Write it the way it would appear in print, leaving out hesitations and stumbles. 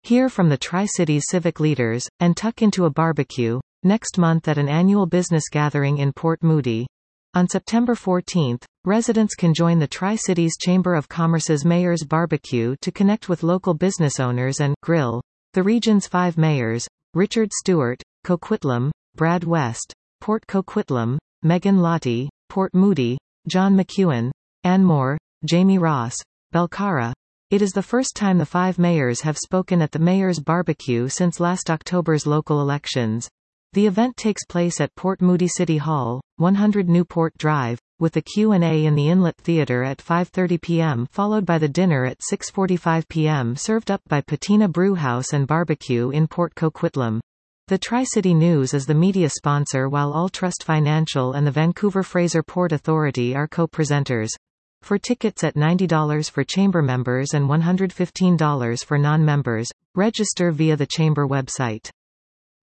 Hear from the Tri-Cities civic leaders, and tuck into a barbecue, next month at an annual business gathering in Port Moody. On September 14, residents can join the Tri-Cities Chamber of Commerce's Mayor's Barbecue to connect with local business owners and grill the region's 5 mayors, Richard Stewart, Coquitlam, Brad West, Port Coquitlam, Megan Lottie, Port Moody, John McEwen, Ann Moore, Jamie Ross, Belcarra. It is the first time the 5 mayors have spoken at the Mayor's Barbecue since last October's local elections. The event takes place at Port Moody City Hall, 100 Newport Drive, with the Q&A in the Inlet Theatre at 5:30 p.m. followed by the dinner at 6:45 p.m. served up by Patina Brewhouse and Barbecue in Port Coquitlam. The Tri-City News is the media sponsor while Alltrust Financial and the Vancouver Fraser Port Authority are co-presenters. For tickets at $90 for Chamber members and $115 for non-members, register via the Chamber website.